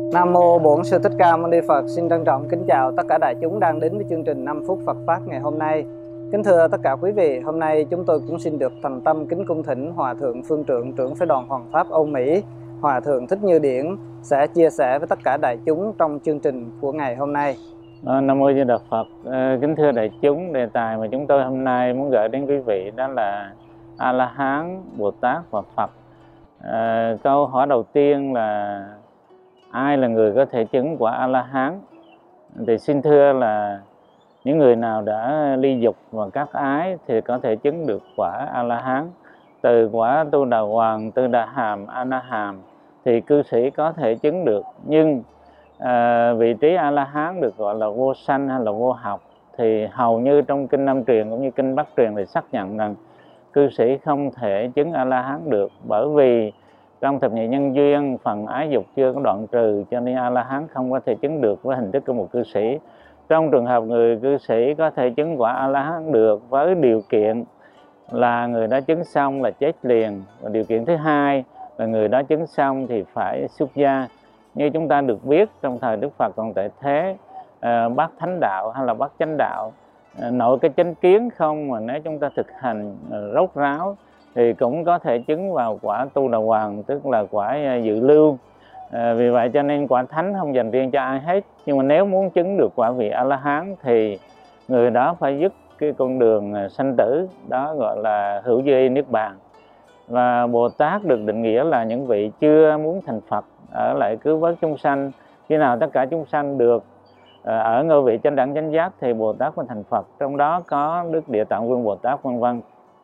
Nam mô Bổn Sư Thích Ca Mâu Ni Phật. Xin trân trọng kính chào tất cả đại chúng đang đến với chương trình 5 phút Phật pháp ngày hôm nay. Kính thưa tất cả quý vị, hôm nay chúng tôi cũng xin được thành tâm kính cung thỉnh Hòa thượng Phương Trượng, trưởng phái đoàn Hoàng pháp Âu Mỹ, Hòa thượng Thích Như Điển sẽ chia sẻ với tất cả đại chúng trong chương trình của ngày hôm nay. Nam mô Di Đà Phật. Kính thưa đại chúng, đề tài mà chúng tôi hôm nay muốn gửi đến quý vị đó là A La Hán, Bồ Tát và Phật. Câu hỏi đầu tiên là ai là người có thể chứng quả A La Hán? Thì xin thưa là những người nào đã ly dục và các ái thì có thể chứng được quả A La Hán. Từ quả Tu Đà Hoàng, Tư Đà Hàm, A Na Hàm thì cư sĩ có thể chứng được, nhưng vị trí A La Hán được gọi là vô sanh hay là vô học thì hầu như trong kinh Nam truyền cũng như kinh Bắc truyền thì xác nhận rằng cư sĩ không thể chứng A La Hán được, bởi vì trong thập nhị nhân duyên phần ái dục chưa có đoạn trừ, cho nên A La Hán không có thể chứng được với hình thức của một cư sĩ. Trong trường hợp người cư sĩ có thể chứng quả A La Hán được với điều kiện là người đó chứng xong là chết liền, và điều kiện thứ hai là người đó chứng xong thì phải xuất gia. Như chúng ta được biết trong thời Đức Phật còn tại thế, bác thánh đạo hay là bác chánh đạo, nội cái chánh kiến không mà nếu chúng ta thực hành rốt ráo thì cũng có thể chứng vào quả Tu Đà Hoàng, tức là quả dự lưu. Vì vậy cho nên quả thánh không dành riêng cho ai hết, nhưng mà nếu muốn chứng được quả vị A La Hán thì người đó phải dứt cái con đường sanh tử, đó gọi là hữu duy niết bàn. Và Bồ Tát được định nghĩa là những vị chưa muốn thành Phật ở lại cứu vớt chúng sanh. Khi nào tất cả chúng sanh được ở ngôi vị chánh đẳng chánh giác thì Bồ Tát mới thành Phật, trong đó có Đức Địa Tạng Vương Bồ Tát vân vân.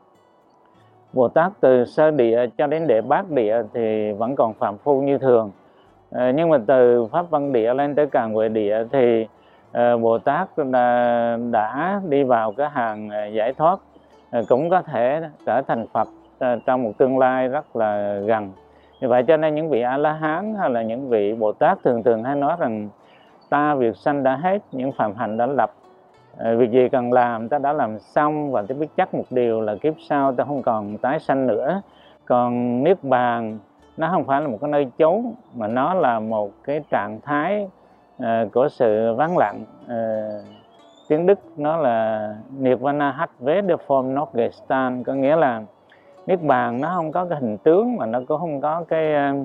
Bồ Tát từ sơ địa cho đến đệ bát địa thì vẫn còn phàm phu như thường, nhưng mà từ pháp văn địa lên tới càn huệ địa thì Bồ Tát đã đi vào cái hàng giải thoát, cũng có thể trở thành Phật trong một tương lai rất là gần. Vì vậy cho nên những vị A La Hán hay là những vị Bồ Tát thường hay nói rằng ta việc sanh đã hết, những phạm hạnh đã lập, việc gì cần làm ta đã làm xong, và ta biết chắc một điều là kiếp sau ta không còn tái sanh nữa. Còn niết bàn nó không phải là một cái nơi chốn, mà nó là một cái trạng thái của sự vắng lặng. Tiếng Đức nó là Nirvana hat weder Form noch Gestalt, có nghĩa là niết bàn nó không có cái hình tướng, mà nó cũng không có cái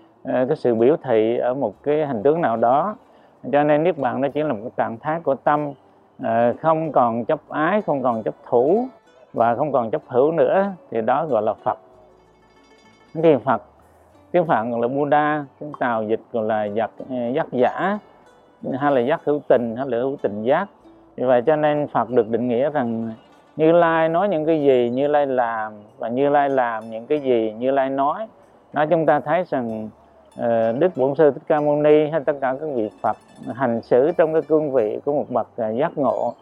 sự biểu thị ở một cái hình tướng nào đó. Cho nên niết bàn nó chỉ là một cái trạng thái của tâm, không còn chấp ái, không còn chấp thủ và không còn chấp hữu nữa, thì đó gọi là Phật. Thì Phật tiếng Phạn gọi là Buddha, tiếng Tàu dịch gọi là giác giả, hay là giác hữu tình, hay là hữu tình giác. Vì vậy cho nên Phật được định nghĩa rằng Như Lai nói những cái gì Như Lai làm, và Như Lai làm những cái gì Như Lai nói. Nói chúng ta thấy rằng Đức Bổn Sư Thích Ca Mâu Ni hay tất cả các vị Phật hành xử trong cái cương vị của một bậc giác ngộ,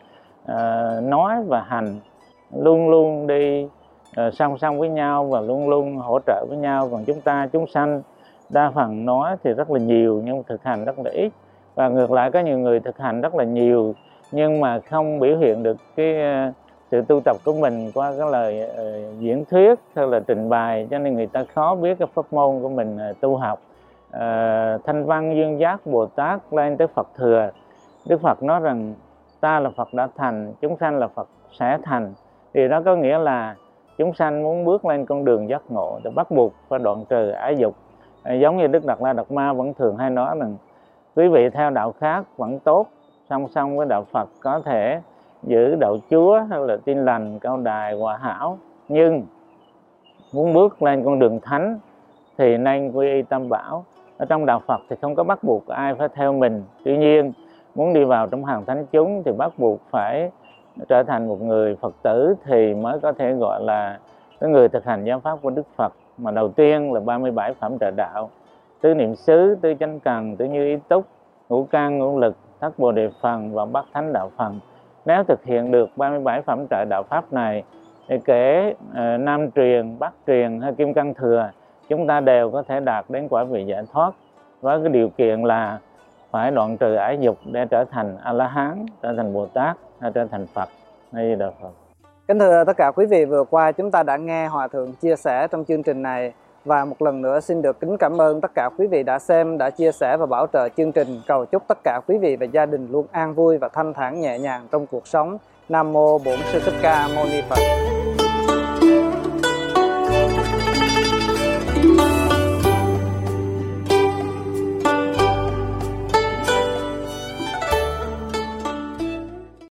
nói và hành luôn luôn đi song song với nhau và luôn luôn hỗ trợ với nhau. Còn chúng ta chúng sanh đa phần nói thì rất là nhiều nhưng thực hành rất là ít, và ngược lại có nhiều người thực hành rất là nhiều nhưng mà không biểu hiện được cái sự tu tập của mình qua cái lời diễn thuyết hay là trình bày, cho nên người ta khó biết cái pháp môn của mình tu học. Thanh Văn Duyên Giác Bồ Tát lên tới Phật Thừa, Đức Phật nói rằng ta là Phật đã thành, chúng sanh là Phật sẽ thành. Thì đó có nghĩa là chúng sanh muốn bước lên con đường giác ngộ thì bắt buộc phải đoạn trừ ái dục. Giống như Đức Đạt Lai Đạt Ma vẫn thường hay nói rằng quý vị theo đạo khác vẫn tốt, song song với đạo Phật có thể giữ đạo Chúa hay là Tin Lành, Cao Đài, Hòa Hảo, nhưng muốn bước lên con đường thánh thì nên quy y Tam Bảo. Ở trong đạo Phật thì không có bắt buộc ai phải theo mình, tuy nhiên muốn đi vào trong hàng thánh chúng thì bắt buộc phải trở thành một người Phật tử thì mới có thể gọi là cái người thực hành giáo pháp của Đức Phật. Mà đầu tiên là 37 phẩm trợ đạo: tứ niệm xứ, tứ chánh cần, tứ như ý túc, ngũ can ngũ lực, thất bồ đề phần và bát thánh đạo phần. Nếu thực hiện được 37 phẩm trợ đạo pháp này thì kể Nam truyền, Bắc truyền hay Kim Cang Thừa, chúng ta đều có thể đạt đến quả vị giải thoát, với cái điều kiện là phải đoạn trừ ái dục để trở thành A La Hán, trở thành Bồ Tát hay trở thành Phật. Đây là Phật. Kính thưa tất cả quý vị, vừa qua chúng ta đã nghe Hòa thượng chia sẻ trong chương trình này Và một lần nữa xin được kính cảm ơn tất cả quý vị đã xem, đã chia sẻ và bảo trợ chương trình. Cầu chúc tất cả quý vị và gia đình luôn an vui và thanh thản nhẹ nhàng trong cuộc sống. Nam mô Bổn Sư Thích Ca Mâu Ni Phật.